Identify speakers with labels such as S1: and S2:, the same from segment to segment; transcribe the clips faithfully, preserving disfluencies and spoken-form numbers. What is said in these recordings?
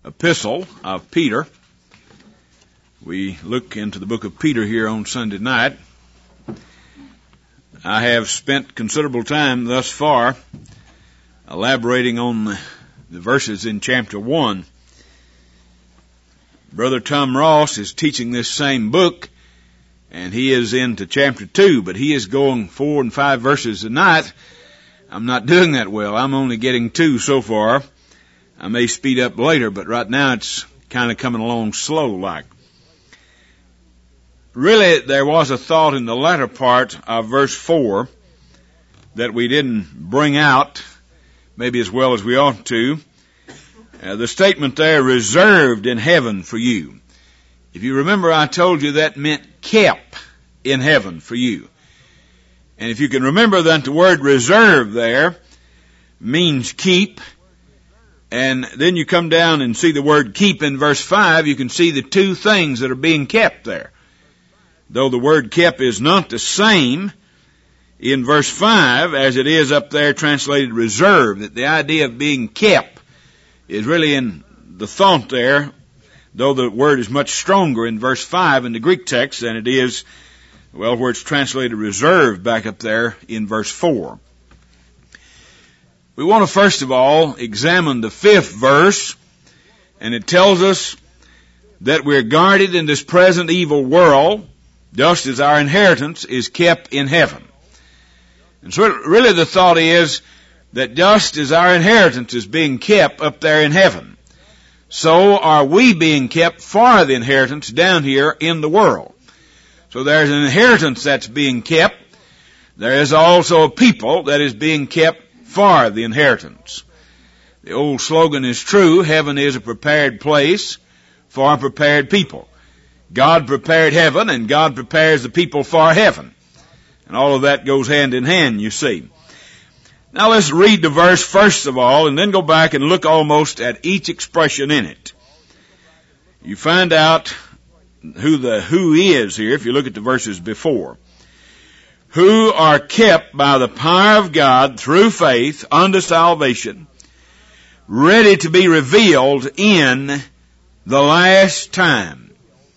S1: epistle of Peter. We look into the book of Peter here on Sunday night. I have spent considerable time thus far elaborating on the, the verses in chapter one. Brother Tom Ross is teaching this same book, and he is into chapter two, but he is going four and five verses a night. I'm not doing that well. I'm only getting two so far. I may speed up later, but right now it's kind of coming along slow-like. Really, there was a thought in the latter part of verse four that we didn't bring out maybe as well as we ought to. Uh, the statement there, reserved in heaven for you. If you remember, I told you that meant kept in heaven for you. And if you can remember that the word reserve there means keep, and then you come down and see the word keep in verse five, you can see the two things that are being kept there. Though the word kept is not the same in verse five as it is up there translated reserve, that the idea of being kept is really in the thought there, though the word is much stronger in verse five in the Greek text than it is, well, where it's translated reserved back up there in verse four. We want to first of all examine the fifth verse, and it tells us that we're guarded in this present evil world, just as our inheritance is kept in heaven. And so really the thought is that just as our inheritance is being kept up there in heaven, so are we being kept for the inheritance down here in the world. So there's an inheritance that's being kept. There is also a people that is being kept for the inheritance. The old slogan is true: heaven is a prepared place for a prepared people. God prepared heaven, and God prepares the people for heaven. And all of that goes hand in hand, you see. Now let's read the verse first of all, and then go back and look almost at each expression in it. You find out who the who is here if you look at the verses before. Who are kept by the power of God through faith unto salvation, ready to be revealed in the last time.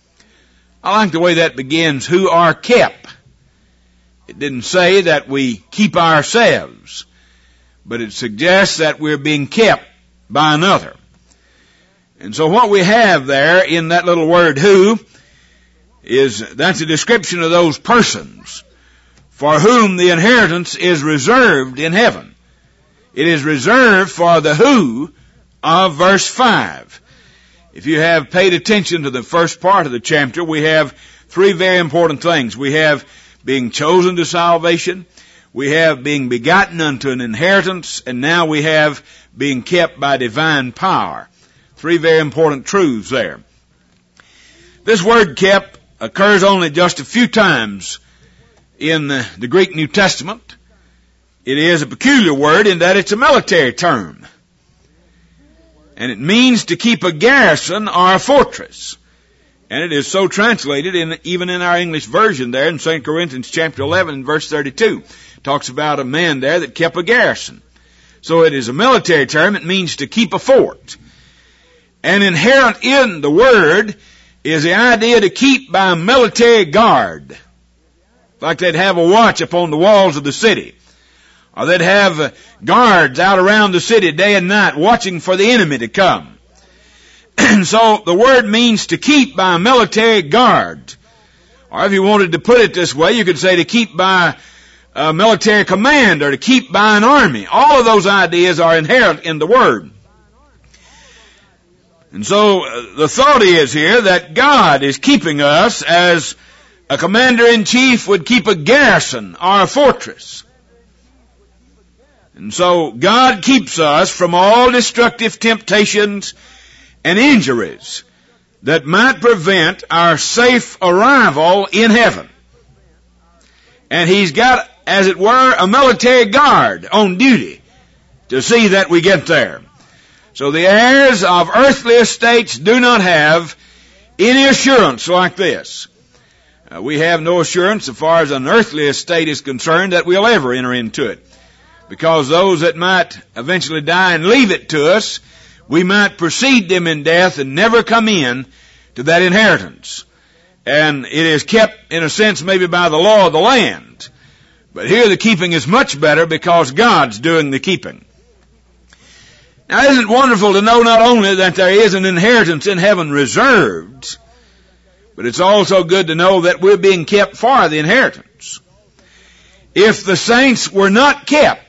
S1: I like the way that begins, who are kept. It didn't say that we keep ourselves, but it suggests that we're being kept by another. And so what we have there in that little word who is, that's a description of those persons for whom the inheritance is reserved in heaven. It is reserved for the who of verse five. If you have paid attention to the first part of the chapter, we have three very important things. We have being chosen to salvation, we have being begotten unto an inheritance, and now we have being kept by divine power. Three very important truths there. This word kept occurs only just a few times in the, the Greek New Testament. It is a peculiar word in that it's a military term. And it means to keep a garrison or a fortress. And it is so translated in even in our English version there in Second Corinthians chapter eleven verse thirty-two. It talks about a man there that kept a garrison. So it is a military term. It means to keep a fort. And inherent in the word is the idea to keep by a military guard. Like they'd have a watch upon the walls of the city. Or they'd have guards out around the city day and night watching for the enemy to come. And so the word means to keep by a military guard. Or if you wanted to put it this way, you could say to keep by a military command or to keep by an army. All of those ideas are inherent in the word. And so uh, the thought is here that God is keeping us as a commander-in-chief would keep a garrison or a fortress. And so God keeps us from all destructive temptations and injuries that might prevent our safe arrival in heaven. And He's got, as it were, a military guard on duty to see that we get there. So the heirs of earthly estates do not have any assurance like this. Uh, we have no assurance as far as an earthly estate is concerned that we'll ever enter into it. Because those that might eventually die and leave it to us we might precede them in death and never come in to that inheritance. And it is kept, in a sense, maybe by the law of the land. But here the keeping is much better because God's doing the keeping. Now, isn't it wonderful to know not only that there is an inheritance in heaven reserved, but it's also good to know that we're being kept for the inheritance. If the saints were not kept,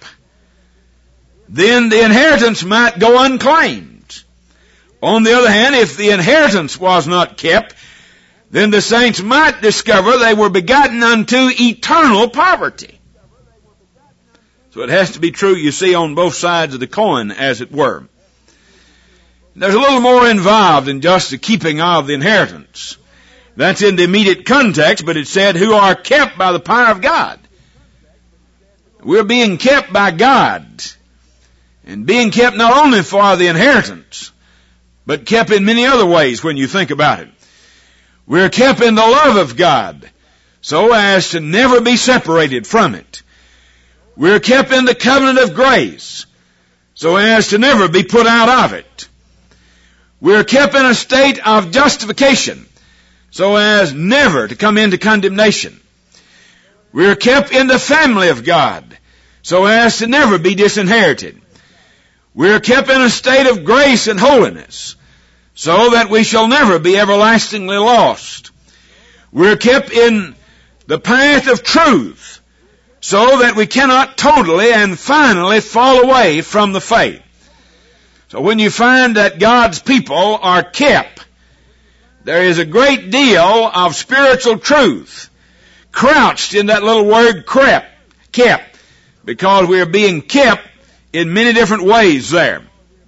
S1: then the inheritance might go unclaimed. On the other hand, if the inheritance was not kept, then the saints might discover they were begotten unto eternal poverty. So it has to be true, you see, on both sides of the coin, as it were. There's a little more involved than just the keeping of the inheritance. That's in the immediate context, but it said, who are kept by the power of God. We're being kept by God. And being kept not only for the inheritance, but kept in many other ways when you think about it. We're kept in the love of God, so as to never be separated from it. We're kept in the covenant of grace, so as to never be put out of it. We're kept in a state of justification, so as never to come into condemnation. We're kept in the family of God, so as to never be disinherited. We're kept in a state of grace and holiness, so that we shall never be everlastingly lost. We're kept in the path of truth, so that we cannot totally and finally fall away from the faith. So when you find that God's people are kept, there is a great deal of spiritual truth crouched in that little word crept, kept, because we are being kept in many different ways there.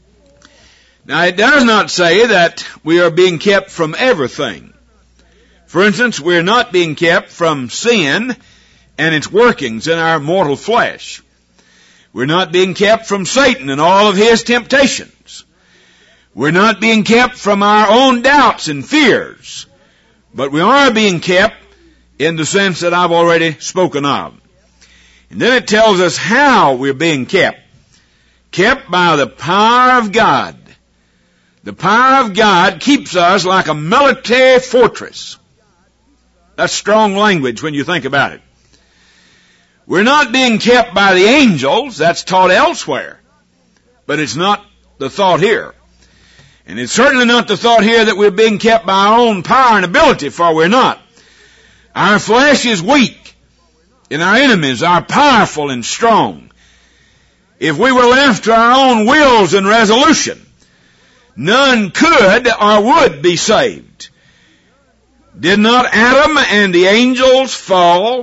S1: Now, it does not say that we are being kept from everything. For instance, we are not being kept from sin and its workings in our mortal flesh. We're not being kept from Satan and all of his temptations. We're not being kept from our own doubts and fears. But we are being kept in the sense that I've already spoken of. And then it tells us how we're being kept. Kept by the power of God. The power of God keeps us like a military fortress. That's strong language when you think about it. We're not being kept by the angels. That's taught elsewhere. But it's not the thought here. And it's certainly not the thought here that we're being kept by our own power and ability, for we're not. Our flesh is weak, and our enemies are powerful and strong. If we were left to our own wills and resolution, none could or would be saved. Did not Adam and the angels fall?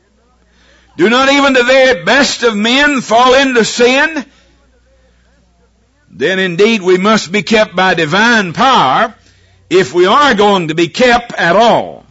S1: Do not even the very best of men fall into sin? Then indeed we must be kept by divine power if we are going to be kept at all.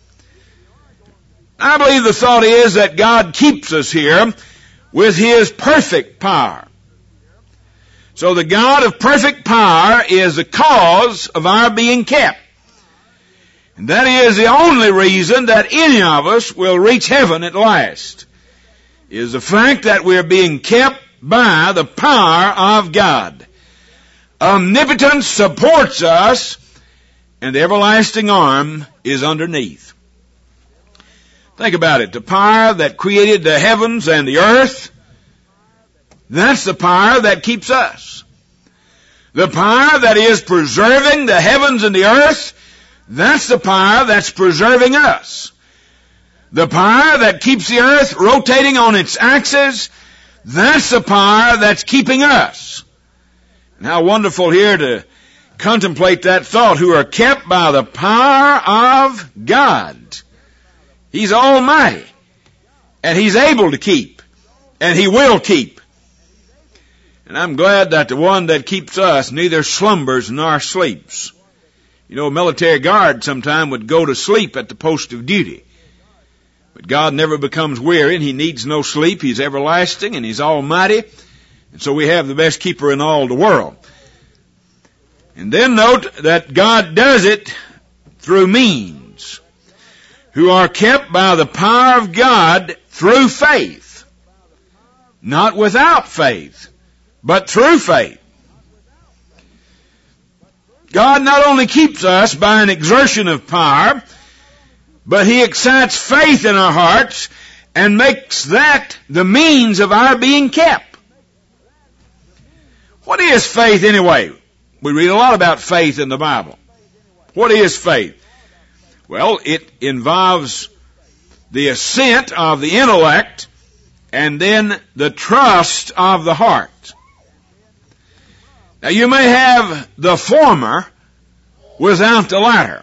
S1: I believe the thought is that God keeps us here with His perfect power. So the God of perfect power is the cause of our being kept. And that is the only reason that any of us will reach heaven at last, is the fact that we're being kept by the power of God. Omnipotence supports us, and the everlasting arm is underneath. Think about it. The power that created the heavens and the earth, that's the power that keeps us. The power that is preserving the heavens and the earth, that's the power that's preserving us. The power that keeps the earth rotating on its axis, that's the power that's keeping us. And how wonderful here to contemplate that thought, who are kept by the power of God. He's almighty, and He's able to keep, and He will keep. And I'm glad that the one that keeps us neither slumbers nor sleeps. You know, a military guard sometime would go to sleep at the post of duty. But God never becomes weary, and He needs no sleep. He's everlasting, and He's almighty. And so we have the best keeper in all the world. And then note that God does it through means, who are kept by the power of God through faith. Not without faith, but through faith. God not only keeps us by an exertion of power, but He excites faith in our hearts and makes that the means of our being kept. What is faith anyway? We read a lot about faith in the Bible. What is faith? Well, it involves the assent of the intellect and then the trust of the heart. Now, you may have the former without the latter,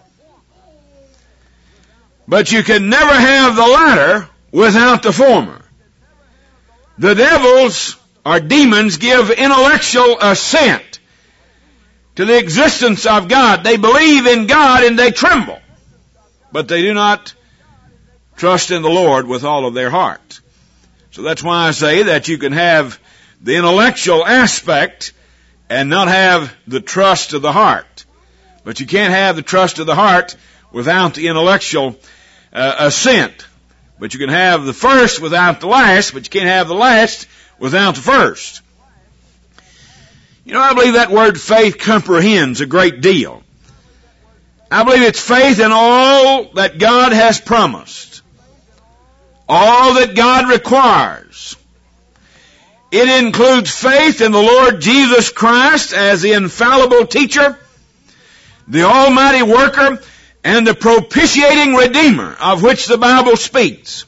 S1: but you can never have the latter without the former. The devils or demons give intellectual assent to the existence of God. They believe in God and they tremble, but they do not trust in the Lord with all of their heart. So that's why I say that you can have the intellectual aspect and not have the trust of the heart. But you can't have the trust of the heart without the intellectual uh, assent. But you can have the first without the last, but you can't have the last without the first. You know, I believe that word faith comprehends a great deal. I believe it's faith in all that God has promised, all that God requires. It includes faith in the Lord Jesus Christ as the infallible teacher, the almighty worker, and the propitiating Redeemer of which the Bible speaks.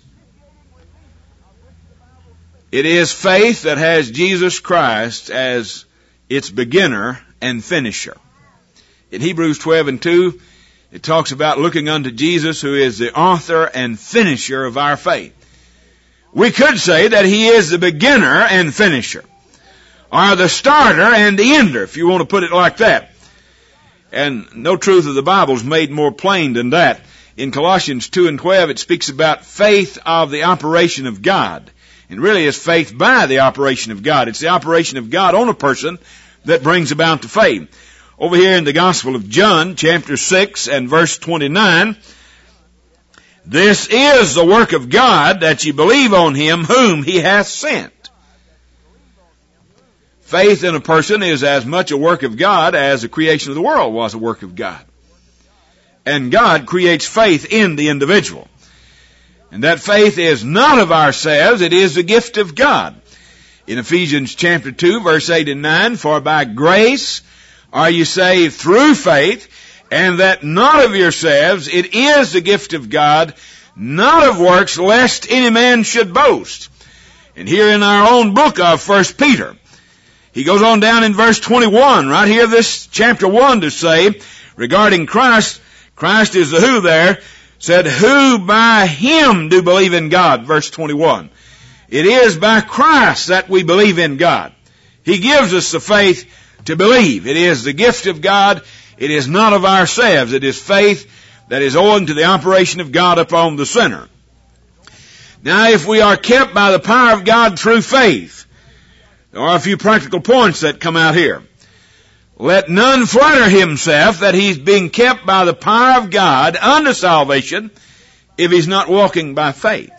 S1: It is faith that has Jesus Christ as its beginner and finisher. In Hebrews twelve and two, it talks about looking unto Jesus, who is the author and finisher of our faith. We could say that He is the beginner and finisher, or the starter and the ender, if you want to put it like that. And no truth of the Bible is made more plain than that. In Colossians two and twelve, it speaks about faith of the operation of God. And really it's faith by the operation of God. It's the operation of God on a person that brings about the faith. Over here in the Gospel of John, chapter six and verse twenty-nine, this is the work of God, that ye believe on Him whom He hath sent. Faith in a person is as much a work of God as the creation of the world was a work of God. And God creates faith in the individual. And that faith is not of ourselves, it is the gift of God. In Ephesians chapter two, verse eight and nine, for by grace are you saved through faith, and that not of yourselves, it is the gift of God, not of works, lest any man should boast. And here in our own book of First Peter, he goes on down in verse twenty-one, right here, this chapter one, to say, regarding Christ, Christ is the who there, said, who by Him do believe in God, verse twenty-one. It is by Christ that we believe in God. He gives us the faith to believe. It is the gift of God. It is not of ourselves. It is faith that is owing to the operation of God upon the sinner. Now, if we are kept by the power of God through faith, there are a few practical points that come out here. Let none flatter himself that he's being kept by the power of God unto salvation if he's not walking by faith.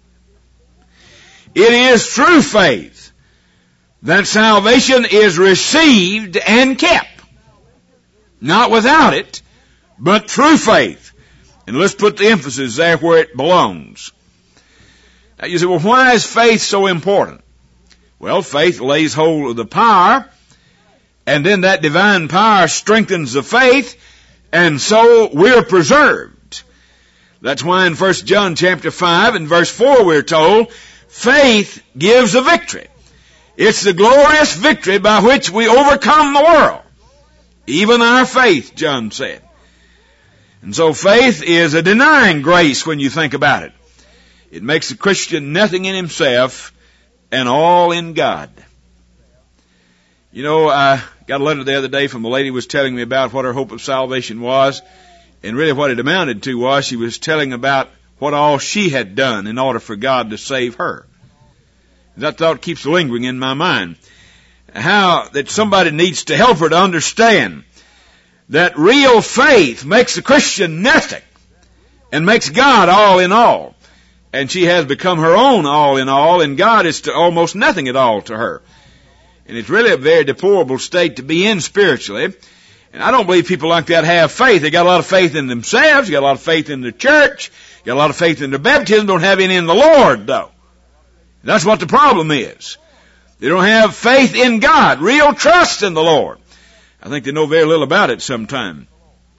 S1: It is through faith that salvation is received and kept. Not without it, but through faith. And let's put the emphasis there where it belongs. Now you say, well, why is faith so important? Well, faith lays hold of the power, and then that divine power strengthens the faith, and so we're preserved. That's why in First John chapter five and verse four we're told, faith gives a victory. It's the glorious victory by which we overcome the world. Even our faith, John said. And so faith is a denying grace when you think about it. It makes the Christian nothing in himself and all in God. You know, I got a letter the other day from a lady who was telling me about what her hope of salvation was. And really what it amounted to was she was telling about what all she had done in order for God to save her. That thought keeps lingering in my mind. How that somebody needs to help her to understand that real faith makes the Christian nothing and makes God all in all. And she has become her own all in all, and God is to almost nothing at all to her. And it's really a very deplorable state to be in spiritually. And I don't believe people like that have faith. They got a lot of faith in themselves, got a lot of faith in the church, got a lot of faith in their baptism, don't have any in the Lord, though. That's what the problem is. They don't have faith in God, real trust in the Lord. I think they know very little about it sometimes.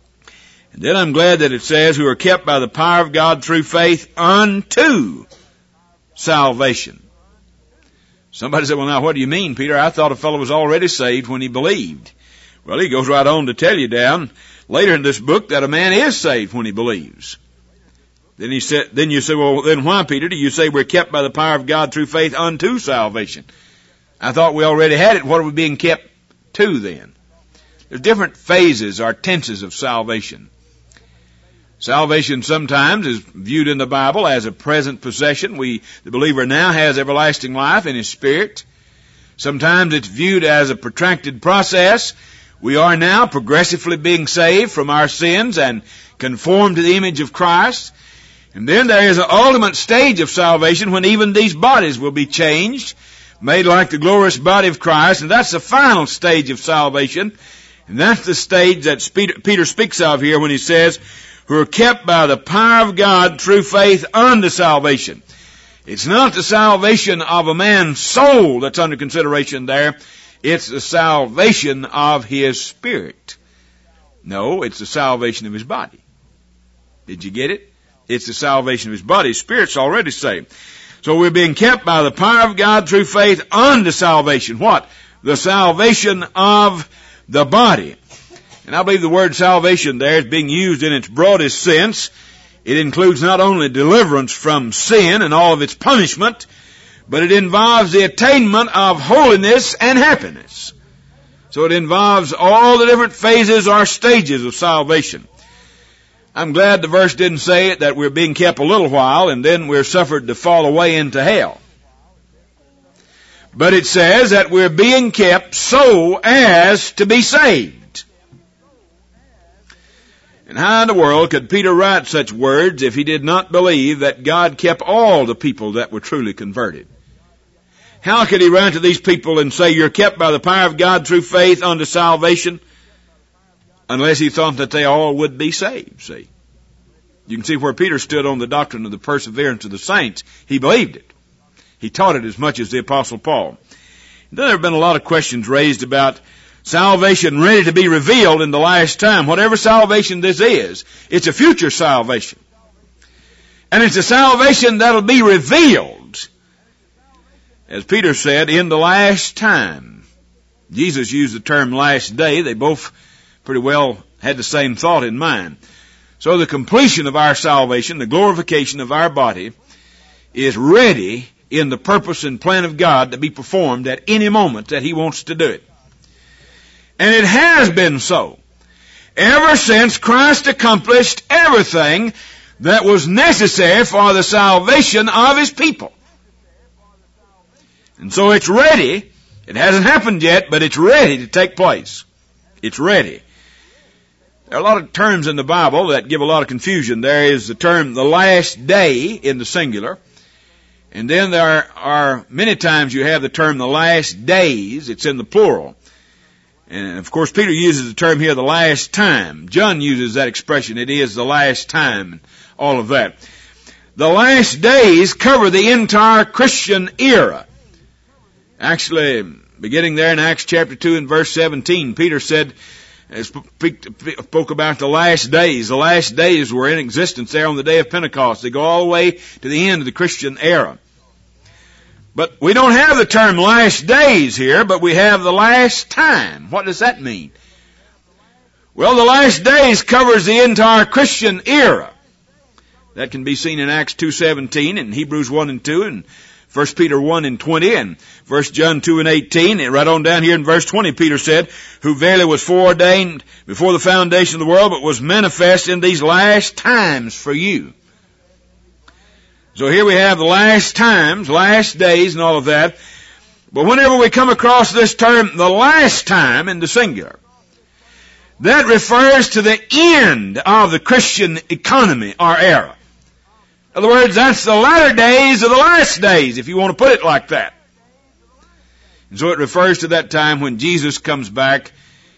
S1: And then I'm glad that it says, who are kept by the power of God through faith unto salvation. Somebody said, well, now, what do you mean, Peter? I thought a fellow was already saved when he believed. Well, he goes right on to tell you down later in this book that a man is saved when he believes. Then he said, then you say, well, then why, Peter, do you say we're kept by the power of God through faith unto salvation? I thought we already had it. What are we being kept to then? There's different phases or tenses of salvation. Salvation sometimes is viewed in the Bible as a present possession. We, the believer now has everlasting life in his spirit. Sometimes it's viewed as a protracted process. We are now progressively being saved from our sins and conformed to the image of Christ. And then there is an ultimate stage of salvation when even these bodies will be changed, made like the glorious body of Christ. And that's the final stage of salvation. And that's the stage that Peter speaks of here when he says, who are kept by the power of God through faith unto salvation. It's not the salvation of a man's soul that's under consideration there. It's the salvation of his spirit. No, it's the salvation of his body. Did you get it? It's the salvation of his body. His spirit's already saved. So we're being kept by the power of God through faith unto salvation. What? The salvation of the body. And I believe the word salvation there is being used in its broadest sense. It includes not only deliverance from sin and all of its punishment, but it involves the attainment of holiness and happiness. So it involves all the different phases or stages of salvation. I'm glad the verse didn't say it, that we're being kept a little while and then we're suffered to fall away into hell. But it says that we're being kept so as to be saved. And how in the world could Peter write such words if he did not believe that God kept all the people that were truly converted? How could he write to these people and say, you're kept by the power of God through faith unto salvation, unless he thought that they all would be saved, see? You can see where Peter stood on the doctrine of the perseverance of the saints. He believed it. He taught it as much as the Apostle Paul. Then there have been a lot of questions raised about salvation ready to be revealed in the last time. Whatever salvation this is, it's a future salvation. And it's a salvation that'll be revealed, as Peter said, in the last time. Jesus used the term last day. They both pretty well had the same thought in mind. So the completion of our salvation, the glorification of our body, is ready in the purpose and plan of God to be performed at any moment that he wants to do it. And it has been so ever since Christ accomplished everything that was necessary for the salvation of his people. And so it's ready. It hasn't happened yet, but it's ready to take place. It's ready. There are a lot of terms in the Bible that give a lot of confusion. There is the term the last day in the singular. And then there are many times you have the term the last days. It's in the plural. And of course, Peter uses the term here, the last time. John uses that expression, it is the last time, and all of that. The last days cover the entire Christian era. Actually, beginning there in Acts chapter two and verse seventeen, Peter said, spoke about the last days. The last days were in existence there on the day of Pentecost. They go all the way to the end of the Christian era. But we don't have the term last days here, but we have the last time. What does that mean? Well, the last days covers the entire Christian era. That can be seen in Acts two seventeen and Hebrews one and two and First Peter one and twenty and First John two and eighteen. And right on down here in verse twenty, Peter said, who verily was foreordained before the foundation of the world, but was manifest in these last times for you. So here we have the last times, last days and all of that. But whenever we come across this term, the last time in the singular, that refers to the end of the Christian economy or era. In other words, that's the latter days of the last days, if you want to put it like that. And so it refers to that time when Jesus comes back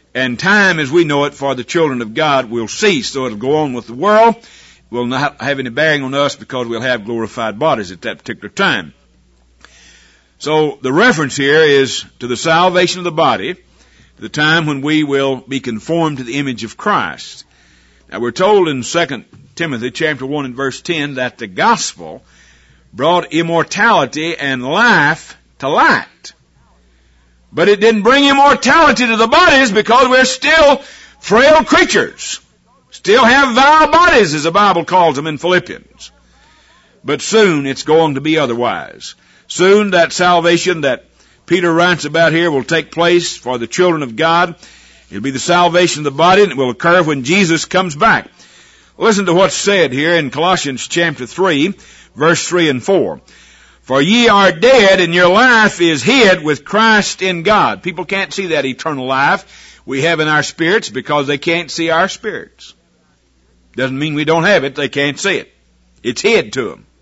S1: And time as we know it for the children of God will cease. So it'll go on with the world. It will not have any bearing on us because we'll have glorified bodies at that particular time. So the reference here is to the salvation of the body, the time when we will be conformed to the image of Christ. Now we're told in Second Timothy chapter one and verse ten that the gospel brought immortality and life to light. But it didn't bring immortality to the bodies because we're still frail creatures. Still have vile bodies, as the Bible calls them in Philippians. But soon it's going to be otherwise. Soon that salvation that Peter writes about here will take place for the children of God. It'll be the salvation of the body, and it will occur when Jesus comes back. Listen to what's said here in Colossians chapter three, verse three and four. For ye are dead, and your life is hid with Christ in God. People can't see that eternal life we have in our spirits because they can't see our spirits. Doesn't mean we don't have it. They can't see it. It's hid to them.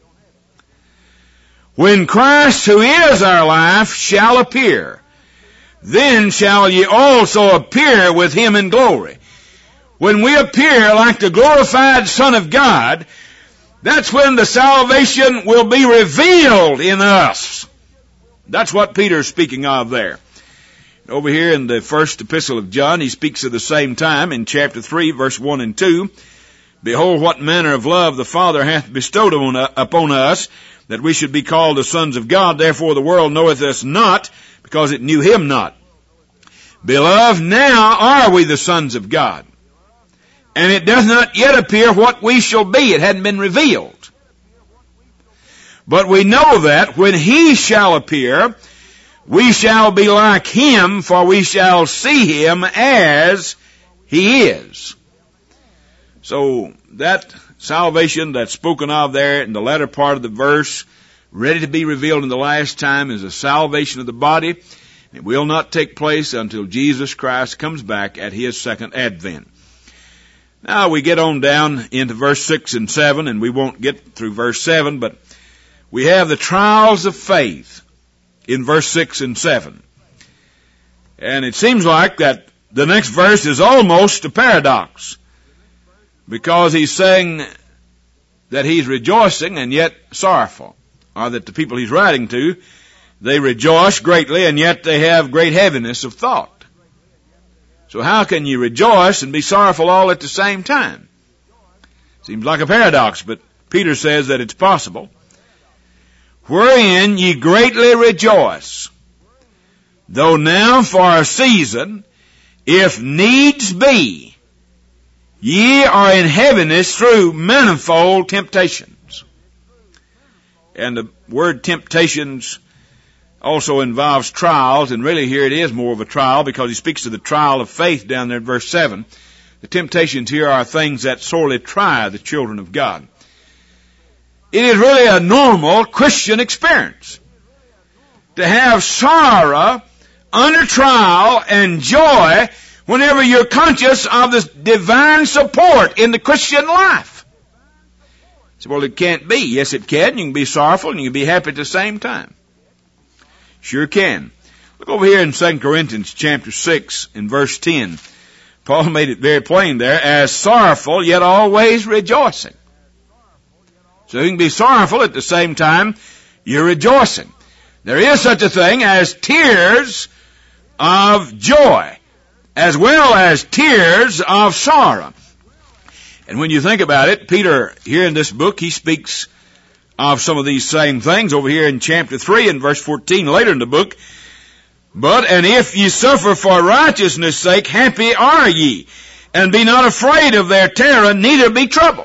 S1: When Christ, who is our life, shall appear, then shall ye also appear with him in glory. When we appear like the glorified Son of God, that's when the salvation will be revealed in us. That's what Peter's speaking of there. Over here in the first epistle of John, he speaks at the same time in chapter three, verse one and two. Behold, what manner of love the Father hath bestowed on, upon us, that we should be called the sons of God. Therefore the world knoweth us not, because it knew him not. Beloved, now are we the sons of God. And it does not yet appear what we shall be. It hadn't been revealed. But we know that when he shall appear, we shall be like him, for we shall see him as he is. So that salvation that's spoken of there in the latter part of the verse, ready to be revealed in the last time, is a salvation of the body. It will not take place until Jesus Christ comes back at his second advent. Now we get on down into verse six and seven, and we won't get through verse seven, but we have the trials of faith in verse six and seven. And it seems like that the next verse is almost a paradox, because he's saying that he's rejoicing and yet sorrowful, or that the people he's writing to, they rejoice greatly and yet they have great heaviness of thought. So how can you rejoice and be sorrowful all at the same time? Seems like a paradox, but Peter says that it's possible. Wherein ye greatly rejoice, though now for a season, if needs be, ye are in heaviness through manifold temptations. And the word temptations also involves trials, and really here it is more of a trial because he speaks of the trial of faith down there in verse seven. The temptations here are things that sorely try the children of God. It is really a normal Christian experience to have sorrow under trial and joy whenever you're conscious of the divine support in the Christian life. So, well, it can't be. Yes, it can. You can be sorrowful and you can be happy at the same time. Sure can. Look over here in Second Corinthians chapter six and verse ten. Paul made it very plain there, as sorrowful yet always rejoicing. So you can be sorrowful at the same time you're rejoicing. There is such a thing as tears of joy, as well as tears of sorrow. And when you think about it, Peter, here in this book, he speaks of some of these same things over here in chapter three and verse fourteen later in the book. But, and if ye suffer for righteousness' sake, happy are ye, and be not afraid of their terror, neither be troubled.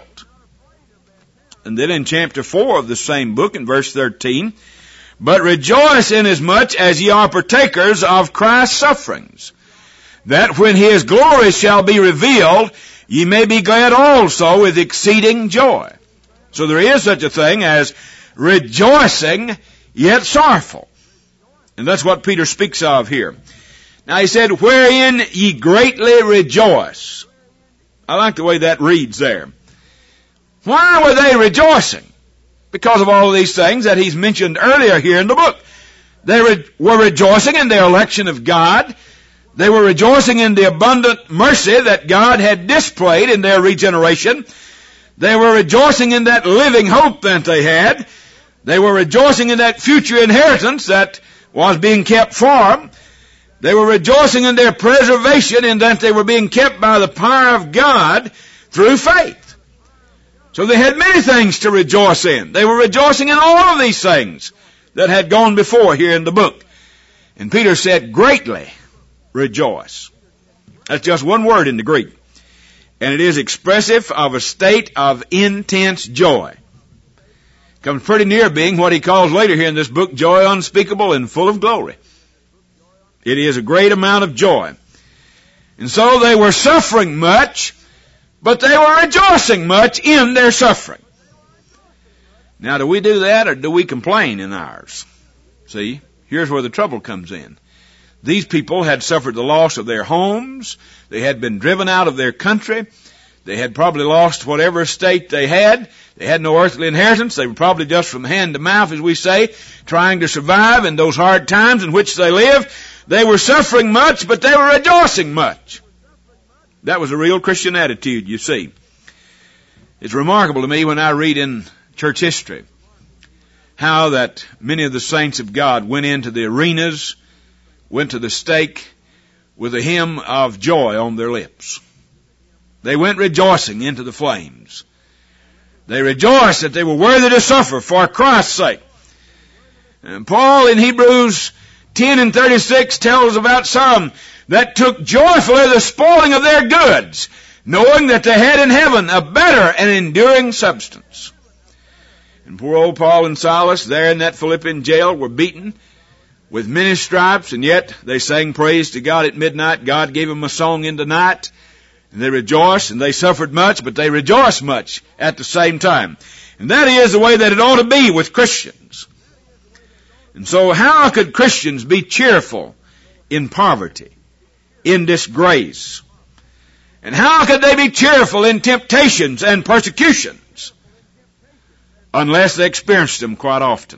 S1: And then in chapter four of the same book in verse thirteen, but rejoice inasmuch as ye are partakers of Christ's sufferings, that when his glory shall be revealed, ye may be glad also with exceeding joy. So there is such a thing as rejoicing yet sorrowful. And that's what Peter speaks of here. Now he said, wherein ye greatly rejoice. I like the way that reads there. Why were they rejoicing? Because of all of these things that he's mentioned earlier here in the book. They re- were rejoicing in their election of God. They were rejoicing in the abundant mercy that God had displayed in their regeneration. They were rejoicing in that living hope that they had. They were rejoicing in that future inheritance that was being kept for them. They were rejoicing in their preservation in that they were being kept by the power of God through faith. So they had many things to rejoice in. They were rejoicing in all of these things that had gone before here in the book. And Peter said, greatly rejoice. That's just one word in the Greek. And it is expressive of a state of intense joy. Comes pretty near being what he calls later here in this book, joy unspeakable and full of glory. It is a great amount of joy. And so they were suffering much, but they were rejoicing much in their suffering. Now, do we do that or do we complain in ours? See, here's where the trouble comes in. These people had suffered the loss of their homes. They had been driven out of their country. They had probably lost whatever estate they had. They had no earthly inheritance. They were probably just from hand to mouth, as we say, trying to survive in those hard times in which they lived. They were suffering much, but they were rejoicing much. That was a real Christian attitude, you see. It's remarkable to me when I read in church history how that many of the saints of God went into the arenas, went to the stake with a hymn of joy on their lips. They went rejoicing into the flames. They rejoiced that they were worthy to suffer for Christ's sake. And Paul in Hebrews ten and thirty-six tells about some that took joyfully the spoiling of their goods, knowing that they had in heaven a better and enduring substance. And poor old Paul and Silas there in that Philippian jail were beaten with many stripes, and yet they sang praise to God at midnight. God gave them a song in the night, and they rejoiced, and they suffered much, but they rejoiced much at the same time. And that is the way that it ought to be with Christians. And so how could Christians be cheerful in poverty, in disgrace? And how could they be cheerful in temptations and persecutions unless they experienced them quite often?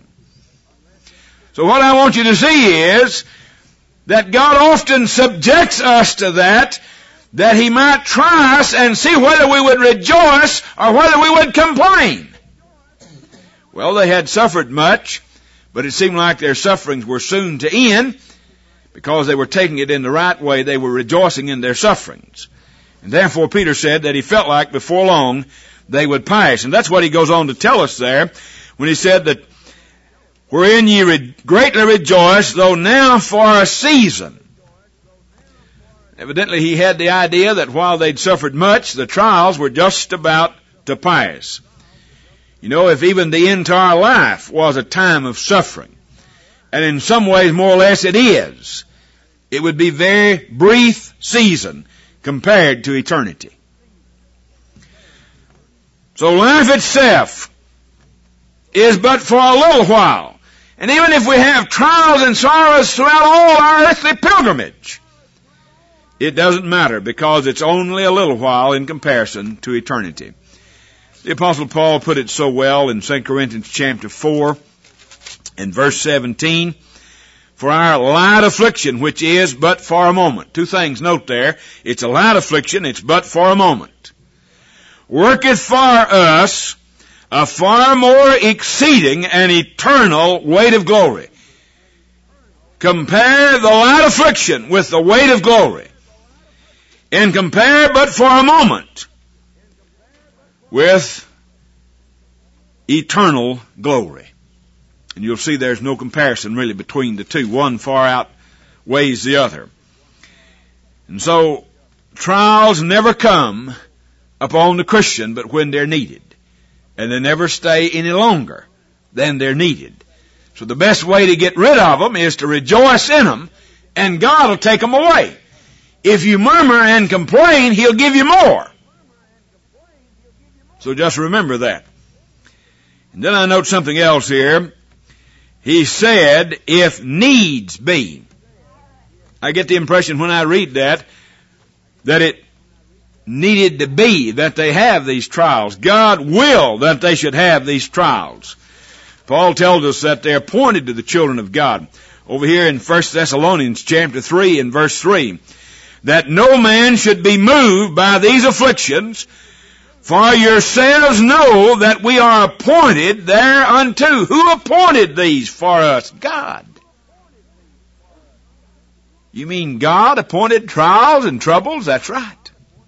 S1: So what I want you to see is that God often subjects us to that, that He might try us and see whether we would rejoice or whether we would complain. Well, they had suffered much, but it seemed like their sufferings were soon to end. Because they were taking it in the right way, they were rejoicing in their sufferings. And therefore Peter said that he felt like before long they would pass. And that's what he goes on to tell us there when he said that, wherein ye re- greatly rejoice, though now for a season. Evidently he had the idea that while they'd suffered much, the trials were just about to pass. You know, if even the entire life was a time of suffering, and in some ways more or less it is, it would be very brief season compared to eternity. So life itself is but for a little while. And even if we have trials and sorrows throughout all our earthly pilgrimage, it doesn't matter because it's only a little while in comparison to eternity. The Apostle Paul put it so well in Second Corinthians chapter four and verse seventeen. For our light affliction, which is but for a moment. Two things, note there. It's a light affliction, it's but for a moment. Worketh for us a far more exceeding and eternal weight of glory. Compare the light affliction with the weight of glory. And compare but for a moment with eternal glory. And you'll see there's no comparison really between the two. One far outweighs the other. And so, trials never come upon the Christian but when they're needed. And they never stay any longer than they're needed. So the best way to get rid of them is to rejoice in them, and God will take them away. If you murmur and complain, He'll give you more. So just remember that. And then I note something else here. He said, if needs be. I get the impression when I read that, that it needed to be that they have these trials. God will that they should have these trials. Paul tells us that they're appointed to the children of God. over here in First Thessalonians chapter three and verse three, that no man should be moved by these afflictions, for yourselves know that we are appointed thereunto. Who appointed these for us? God. You mean God appointed trials and troubles? That's right.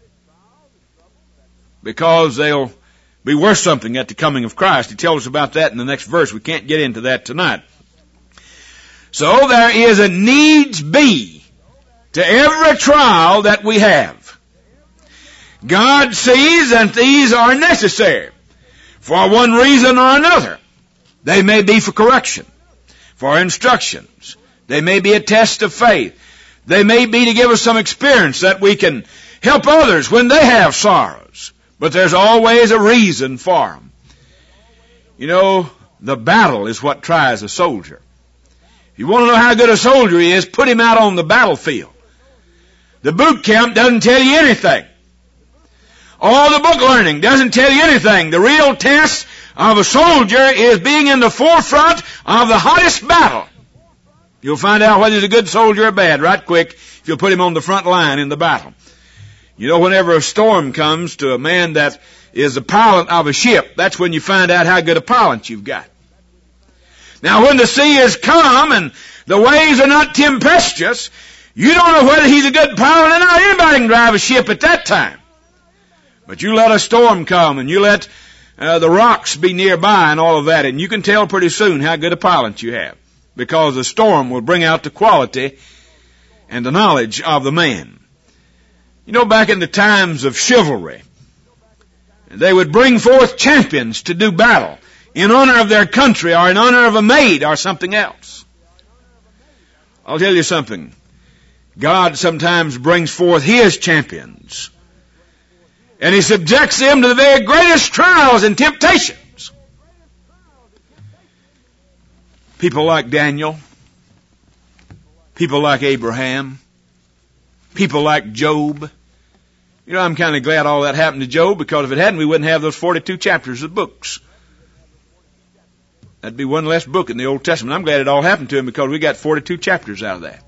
S1: Because they'll be worth something at the coming of Christ. He tells us about that in the next verse. We can't get into that tonight. So there is a needs be to every trial that we have. God sees that these are necessary for one reason or another. They may be for correction, for instructions. They may be a test of faith. They may be to give us some experience that we can help others when they have sorrows. But there's always a reason for them. You know, the battle is what tries a soldier. If you want to know how good a soldier he is, put him out on the battlefield. The boot camp doesn't tell you anything. All the book learning doesn't tell you anything. The real test of a soldier is being in the forefront of the hottest battle. You'll find out whether he's a good soldier or bad right quick if you'll put him on the front line in the battle. You know, whenever a storm comes to a man that is the pilot of a ship, that's when you find out how good a pilot you've got. Now, when the sea is calm and the waves are not tempestuous, you don't know whether he's a good pilot or not. Anybody can drive a ship at that time. But you let a storm come and you let uh, the rocks be nearby and all of that, and you can tell pretty soon how good a pilot you have. Because the storm will bring out the quality and the knowledge of the man. You know, back in the times of chivalry, they would bring forth champions to do battle in honor of their country or in honor of a maid or something else. I'll tell you something. God sometimes brings forth His champions, and He subjects them to the very greatest trials and temptations. People like Daniel, people like Abraham, people like Job. You know, I'm kind of glad all that happened to Job, because if it hadn't, we wouldn't have those forty-two chapters of books. That'd be one less book in the Old Testament. I'm glad it all happened to him, because we got forty-two chapters out of that.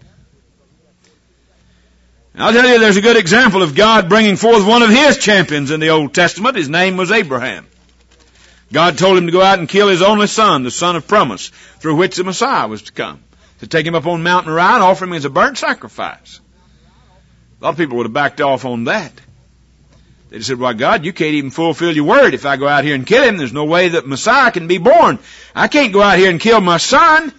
S1: And I'll tell you, there's a good example of God bringing forth one of His champions in the Old Testament. His name was Abraham. God told him to go out and kill his only son, the son of promise, through which the Messiah was to come, to take him up on Mount Moriah and offer him as a burnt sacrifice. A lot of people would have backed off on that. They said, "Why, God, you can't even fulfill your word. If I go out here and kill him, there's no way that Messiah can be born. I can't go out here and kill my son."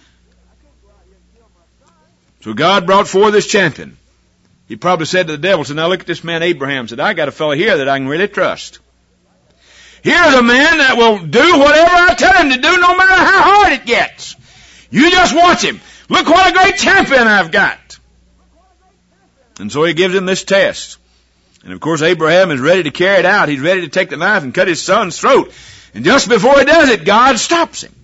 S1: So God brought forth this champion. He probably said to the devil, "So now look at this man Abraham." Said, "I got a fellow here that I can really trust. Here's a man that will do whatever I tell him to do, no matter how hard it gets. You just watch him. Look what a great champion I've got." And so He gives him this test. And of course Abraham is ready to carry it out. He's ready to take the knife and cut his son's throat. And just before he does it, God stops him.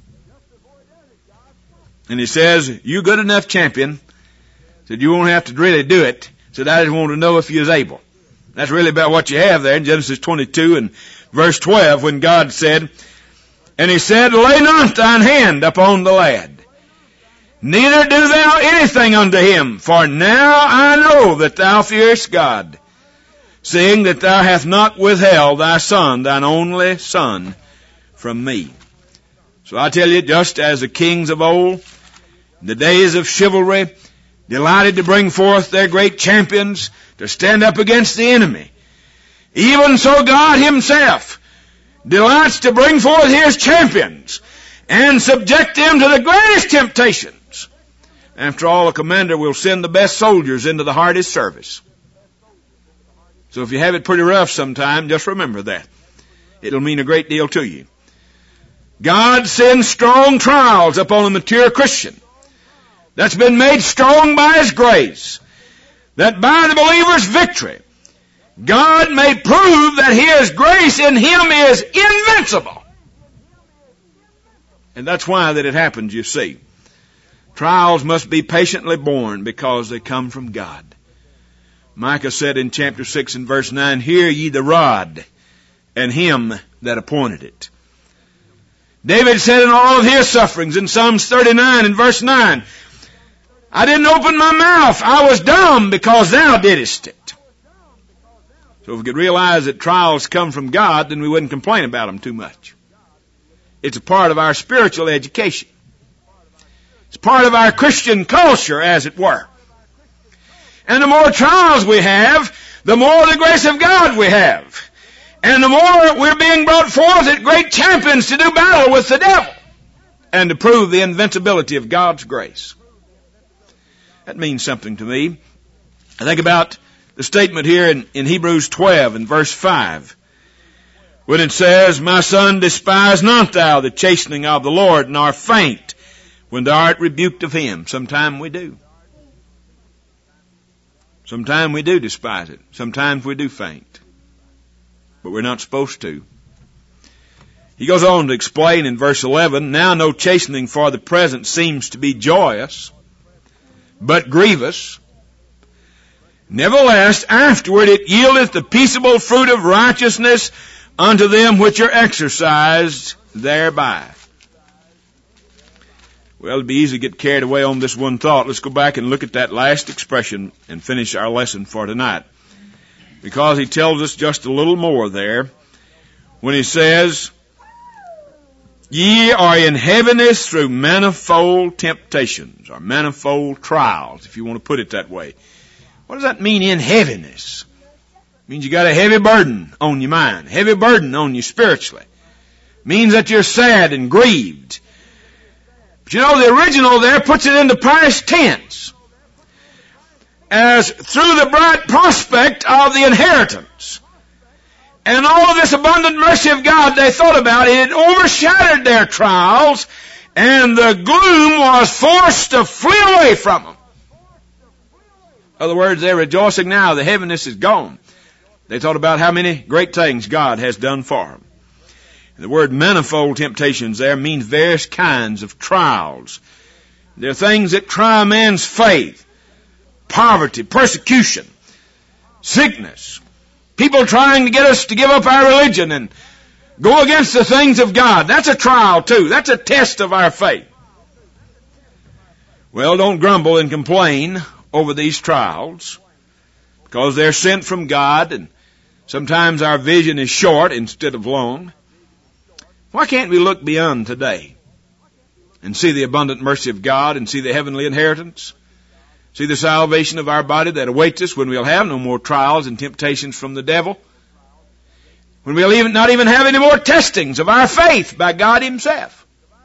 S1: And He says, "You good enough champion." Said, "You won't have to really do it." Said, "I just want to know if you is able." That's really about what you have there in Genesis twenty-two and verse twelve, when God said, "And He said, Lay not thine hand upon the lad, neither do thou anything unto him, for now I know that thou fearest God, seeing that thou hast not withheld thy son, thine only son, from me." So I tell you, just as the kings of old, in the days of chivalry, delighted to bring forth their great champions to stand up against the enemy, even so God Himself delights to bring forth His champions and subject them to the greatest temptations. After all, a commander will send the best soldiers into the hardest service. So if you have it pretty rough sometime, just remember that. It'll mean a great deal to you. God sends strong trials upon a mature Christian that's been made strong by His grace, that by the believer's victory, God may prove that His grace in him is invincible. And that's why that it happens, you see. Trials must be patiently borne because they come from God. Micah said in chapter six and verse nine, "Hear ye the rod, and Him that appointed it." David said in all of his sufferings in Psalms thirty-nine and verse nine, I didn't open my mouth. I was dumb because thou didst it. So if we could realize that trials come from God, then we wouldn't complain about them too much. It's a part of our spiritual education. It's part of our Christian culture, as it were. And the more trials we have, the more the grace of God we have. And the more we're being brought forth as great champions to do battle with the devil and to prove the invincibility of God's grace. That means something to me. I think about the statement here in, in Hebrews twelve and verse five, when it says, My son, despise not thou the chastening of the Lord, nor faint when thou art rebuked of him. Sometime we do. Sometimes we do despise it. Sometimes we do faint. But we're not supposed to. He goes on to explain in verse eleven, Now no chastening for the present seems to be joyous, but grievous. Nevertheless, afterward it yieldeth the peaceable fruit of righteousness unto them which are exercised thereby. Well, it'd be easy to get carried away on this one thought. Let's go back and look at that last expression and finish our lesson for tonight. Because he tells us just a little more there when he says, Ye are in heaviness through manifold temptations, or manifold trials, if you want to put it that way. What does that mean, in heaviness? It means you got a heavy burden on your mind, heavy burden on you spiritually. It means that you're sad and grieved. But you know, the original there puts it in the past tense, as through the bright prospect of the inheritance. And all of this abundant mercy of God they thought about, it had overshadowed their trials, and the gloom was forced to flee away from them. In other words, they're rejoicing now. The heaviness is gone. They thought about how many great things God has done for them. And the word manifold temptations there means various kinds of trials. They're things that try a man's faith. Poverty, persecution, sickness. People trying to get us to give up our religion and go against the things of God. That's a trial too. That's a test of our faith. Well, don't grumble and complain over these trials, because they're sent from God, and sometimes our vision is short instead of long. Why can't we look beyond today and see the abundant mercy of God and see the heavenly inheritance? See the salvation of our body that awaits us when we'll have no more trials and temptations from the devil. When we'll even not even have any more testings of our faith by God himself.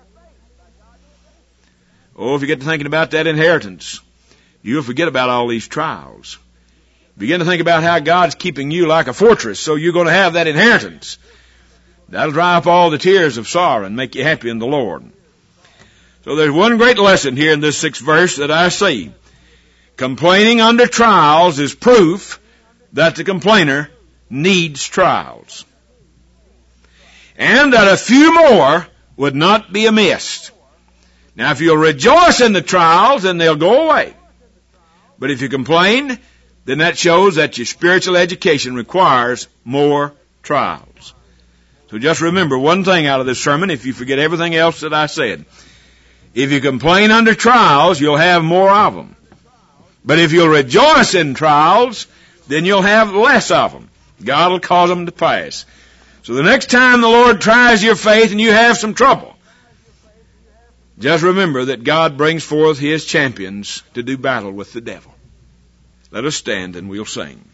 S1: Oh, if you get to thinking about that inheritance, you'll forget about all these trials. Begin to think about how God's keeping you like a fortress, so you're going to have that inheritance. That'll dry up all the tears of sorrow and make you happy in the Lord. So there's one great lesson here in this sixth verse that I see. Complaining under trials is proof that the complainer needs trials. And that a few more would not be amiss. Now, if you'll rejoice in the trials, then they'll go away. But if you complain, then that shows that your spiritual education requires more trials. So just remember one thing out of this sermon, if you forget everything else that I said. If you complain under trials, you'll have more of them. But if you'll rejoice in trials, then you'll have less of them. God will cause them to pass. So the next time the Lord tries your faith and you have some trouble, just remember that God brings forth his champions to do battle with the devil. Let us stand and we'll sing.